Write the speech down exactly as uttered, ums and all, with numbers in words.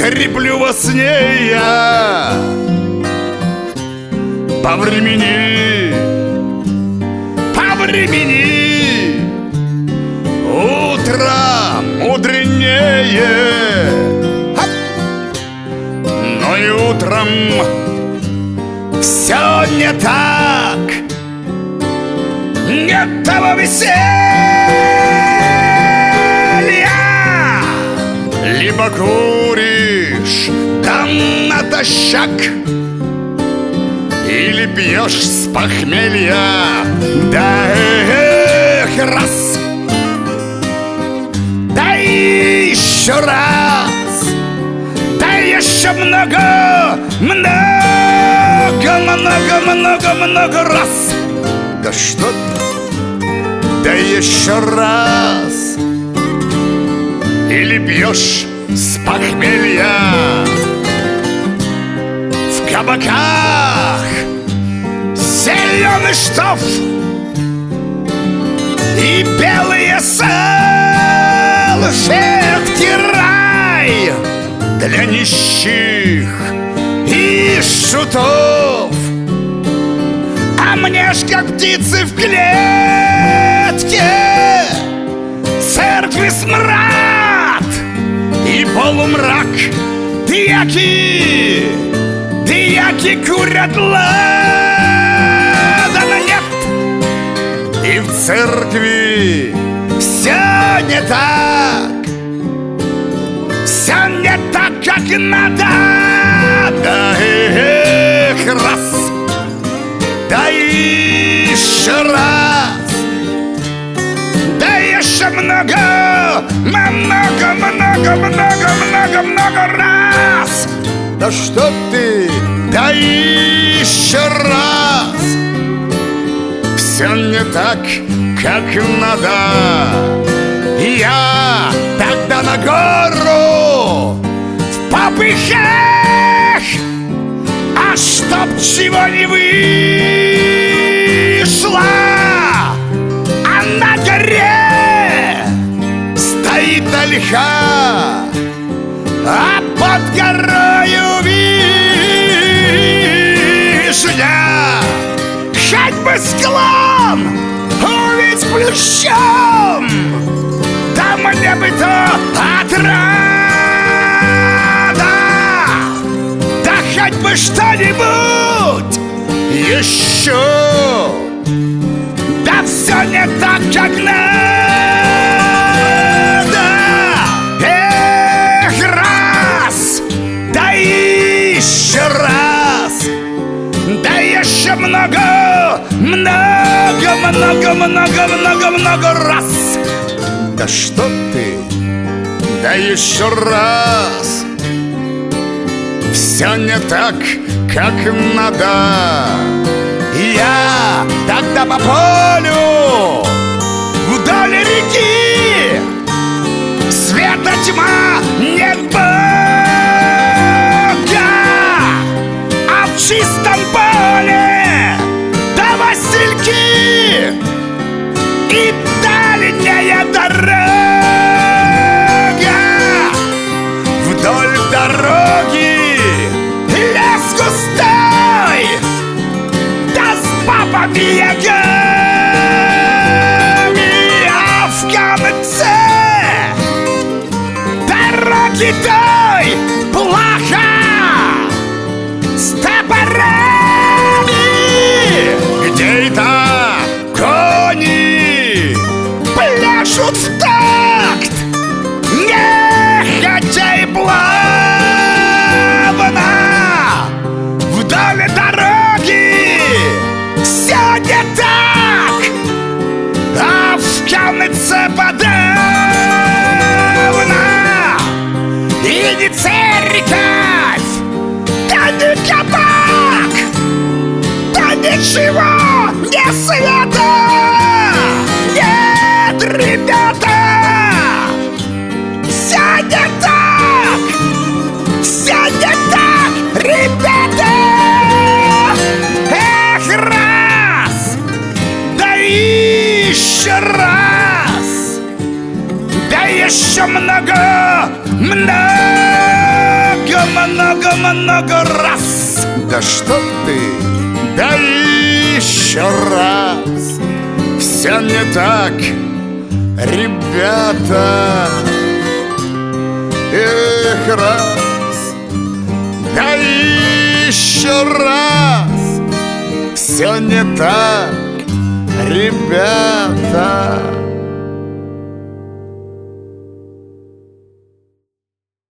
Креплю во сне я по времени, по времени. Утро мудренее, но и утром все не так. Нет того веселья. Либо куришь да натощак, или пьешь с похмелья, да эх, раз, да еще раз, да еще много, много, много, много, много раз. Да что ты? Да еще раз. Или пьешь с похмелья в кабаках зеленый штоф и белые салфетки, рай для нищих и шутов. А мне ж как птицы в клетке, церкви смрад и полумрак. Дьяки, дьяки курят ладана, нет. И в церкви все не так, все не так, как надо. Да эх, раз, да еще раз, да еще много, много, много, много, много, много раз. Да что ты, да еще раз. Все не так, как надо. Я тогда на гору в попыхах, а чтоб чего не вышло, а на горе стоит ольха, а под горою вишня. Хоть бы склон увидеть плющом, да мне бы то отрада. Да хоть бы что-нибудь еще. Да все не так, как надо. Эх, раз, да еще раз, да еще много, много, много, много, много, много раз. Да что ты, да еще раз. Все не так, как надо. Я тогда по полю вдоль реки, света тьма, нет Бога, а в чистом поле да васильки и дальняя дорога. Вдоль дороги лес густой, да с бабами ягами, а в конце дороги той плаха с топорами, где это кони пляшут в такт, нехотя и плавно. Вдоль дороги все не так, а в конце подавно. И не церковь, да не кабак, да ничего не света. Нет, ребята, все не так, все не так, ребята. Эх, раз, да еще раз, да еще много, много, много-много раз. Да что ты? Да еще раз. Все не так, ребята. Эх, раз, Да еще раз. все не так, ребята.